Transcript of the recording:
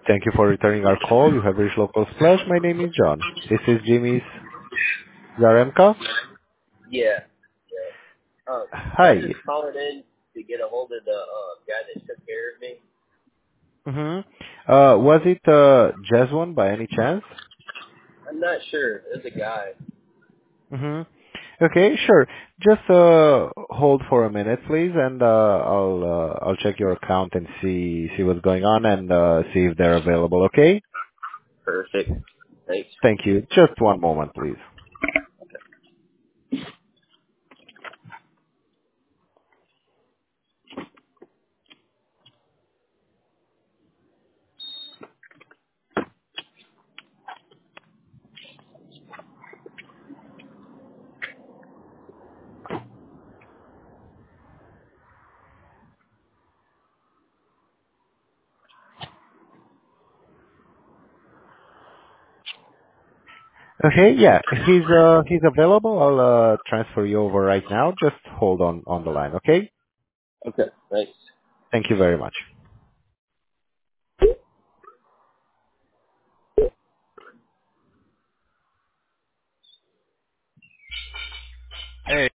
Thank you for returning our call. You have reached Local Splash. My name is John. This is Jimmy's Zaremka. Yeah. I was Hi. just calling in to get a hold of the guy that took care of me. Mm-hmm. Was it Jasmine by any chance? I'm not sure. It was a guy. Mm-hmm. Okay, sure. Just hold for a minute, please, and I'll check your account and see what's going on and see if they're available. Okay? Perfect. Thanks. Thank you. Just one moment, please. Okay, yeah, he's available. I'll transfer you over right now. Just hold on the line, okay? Okay. Thanks. Thank you very much. Hey.